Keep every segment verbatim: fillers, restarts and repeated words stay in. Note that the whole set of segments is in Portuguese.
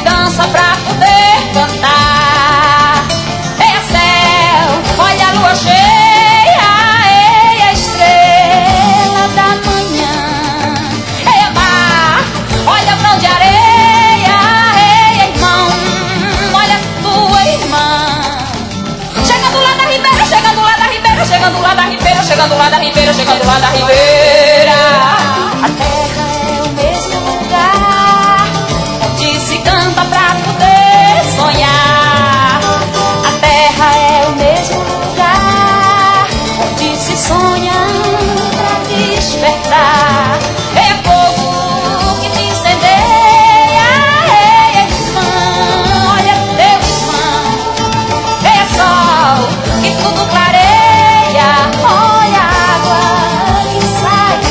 dança pra poder cantar. Ei, céu, olha a lua cheia, ei, a estrela da manhã. Ei, mar, olha grão de areia, ei, irmão, olha tua irmã. Chegando lá da ribeira, chegando lá da ribeira, chegando lá da ribeira, chegando lá da ribeira, chegando lá da ribeira. A terra é o mesmo lugar onde se canta pra poder sonhar. A terra é o mesmo lugar onde se sonha pra despertar. É fogo que te incendeia, é irmã, olha teu irmão. É sol que tudo clareia, olha a água que sai do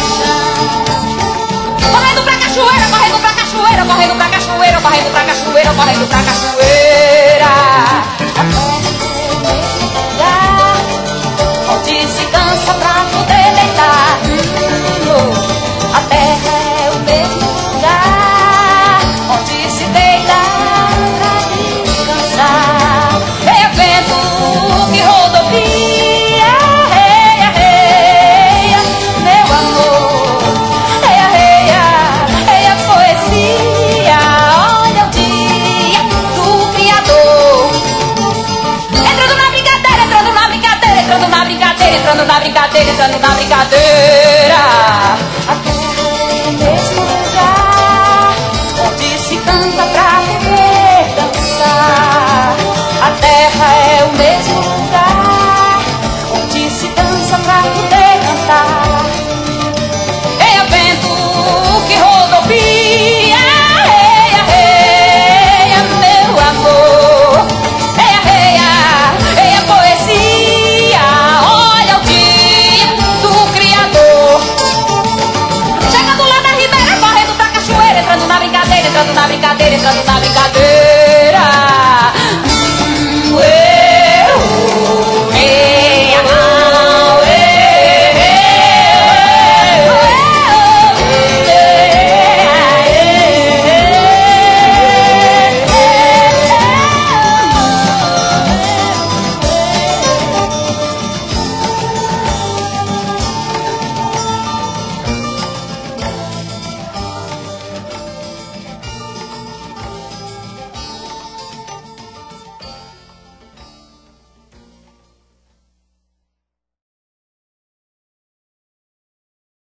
chão. Correndo pra cachoeira, correndo pra cachoeira, correndo pra cachoeira, correndo pra cachoeira, correndo pra cachoeira. A terra é o mesmo lugar onde se cansa pra poder deitar. A terra é o mesmo lugar onde se deita pra descansar. É vento que rodovia, reia, reia, meu amor. Reia, reia, reia, poesia. Olha o dia do Criador. Entrando na brincadeira, entrando na brincadeira, entrando na brincadeira, entrando na brincadeira, entrando na brincadeira. A terra é o mesmo lugar onde se canta pra poder dançar. A terra é o mesmo lugar onde se dança pra poder cantar. É vento que rodopia, reia, reia, meu amor. Reia, reia, reia, poesia. Olha o dia do Criador. Chegando lá da ribeira, correndo pra cachoeira, entrando na brincadeira, entrando na brincadeira, entrando na brincadeira.